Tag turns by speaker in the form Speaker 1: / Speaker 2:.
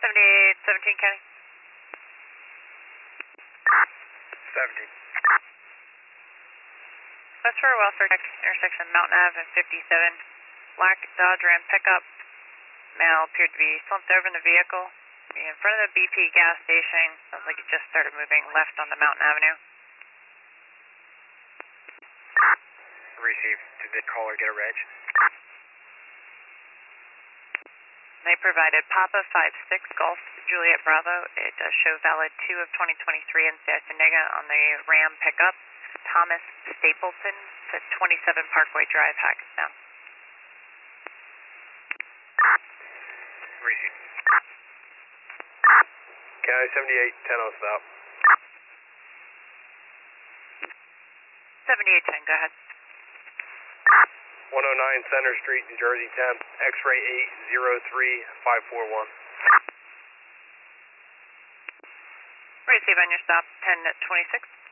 Speaker 1: 7817 County.
Speaker 2: 17.
Speaker 1: West for welfare check, intersection Mountain Ave and 57. Black Dodge Ram pickup. Male appeared to be slumped over in the vehicle. In front of the BP gas station. Sounds like it just started moving left onto Mountain Avenue.
Speaker 2: Received. Did the caller get a reg?
Speaker 1: They provided Papa 56 Golf Juliet Bravo. It does show valid 2 of 2023 in Sassanega on the Ram pickup. Thomas Stapleton to 27 Parkway Drive, Hackettstown.
Speaker 2: Received. County 78, 10 stop.
Speaker 1: 7810, go ahead.
Speaker 2: 109 Center Street, New Jersey 10, X-ray 803541.
Speaker 1: Receive on your stop, 1026.